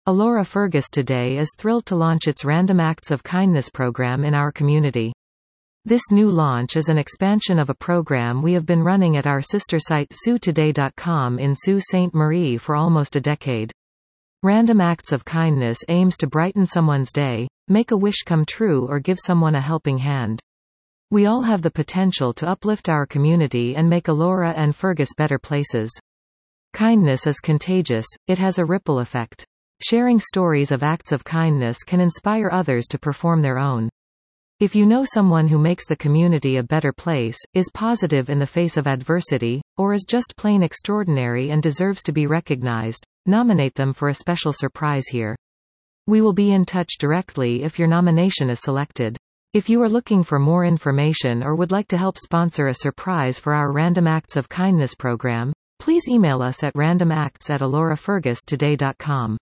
Alora Fergus today is thrilled to launch its Random Acts of Kindness program in our community. This new launch is an expansion of a program we have been running at our sister site SueToday.com in Sault Ste. Marie for almost a decade. Random Acts of Kindness aims to brighten someone's day, make a wish come true, or give someone a helping hand. We all have the potential to uplift our community and make Alora and Fergus better places. Kindness is contagious, it has a ripple effect. Sharing stories of acts of kindness can inspire others to perform their own. If you know someone who makes the community a better place, is positive in the face of adversity, or is just plain extraordinary and deserves to be recognized, nominate them for a special surprise here. We will be in touch directly if your nomination is selected. If you are looking for more information or would like to help sponsor a surprise for our Random Acts of Kindness program, please email us at randomacts@alorafergustoday.com.